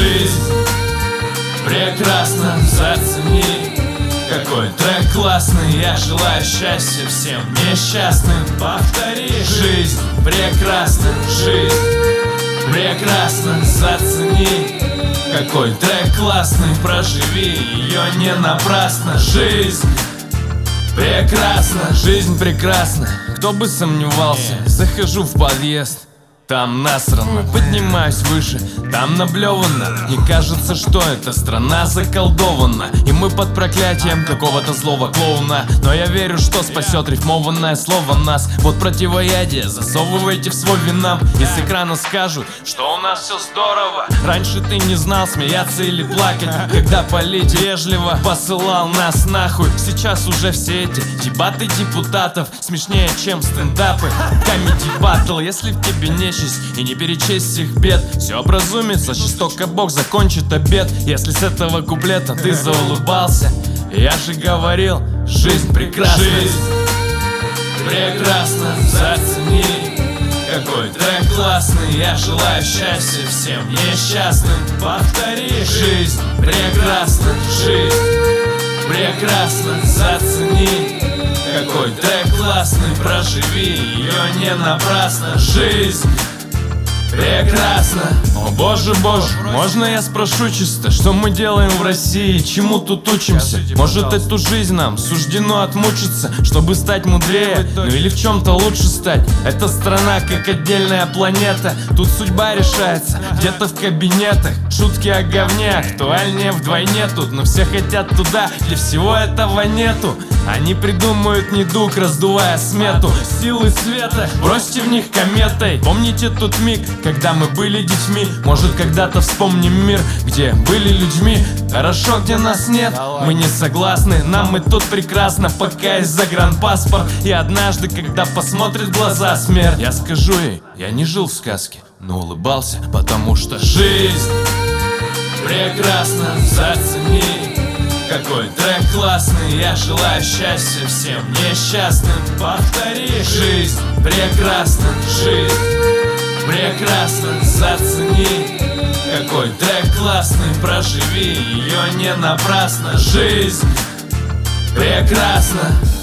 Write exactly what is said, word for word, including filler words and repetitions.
Жизнь прекрасна, зацени. Какой трек классный, я желаю счастья всем несчастным. Повтори. Жизнь прекрасна, жизнь прекрасна, зацени. Какой трек классный, проживи ее не напрасно. Жизнь прекрасна, жизнь прекрасна. Кто бы сомневался, захожу в подъезд, там насрано, поднимаюсь выше, там наблевано. Мне кажется, что эта страна заколдована, и мы под проклятием какого-то злого клоуна. Но я верю, что спасет рифмованное слово нас. Вот противоядие засовывайте в свой винам. И с экрана скажут, что у нас все здорово. Раньше ты не знал, смеяться или плакать, когда политик вежливо посылал нас нахуй. Сейчас уже все эти дебаты депутатов смешнее, чем стендапы. Комеди баттл, если в тебе нечисть и не перечесть всех бед, все образумится, жестоко Бог закончит обед. Если с этого куплета ты заулыбался, я же говорил, жизнь прекрасна. Жизнь прекрасна, зацени. Какой трек классный, я желаю счастья всем несчастным. Повтори. Жизнь прекрасна, жизнь прекрасна, зацени. Какой трек классный, проживи ее не напрасно. Жизнь прекрасно. О боже, боже, можно я спрошу чисто, что мы делаем в России, чему тут учимся? Может, эту жизнь нам суждено отмучиться, чтобы стать мудрее, ну или в чем-то лучше стать? Эта страна как отдельная планета, тут судьба решается где-то в кабинетах. Шутки о говне актуальнее вдвойне тут, но все хотят туда, где всего этого нету. Они придумают недуг, раздувая смету. Силы света, бросьте в них кометой. Помните тот миг, когда мы были детьми? Может, когда-то вспомним мир, где были людьми. Хорошо, где нас нет, мы не согласны. Нам и тут прекрасно, пока есть загранпаспорт. И однажды, когда посмотрит в глаза смерть, я скажу ей, я не жил в сказке, но улыбался, потому что жизнь прекрасна, зацени. Какой трек классный, я желаю счастья всем несчастным. Повтори. Жизнь прекрасна, жизнь прекрасна, зацени. Какой трек классный, проживи ее не напрасно. Жизнь прекрасна.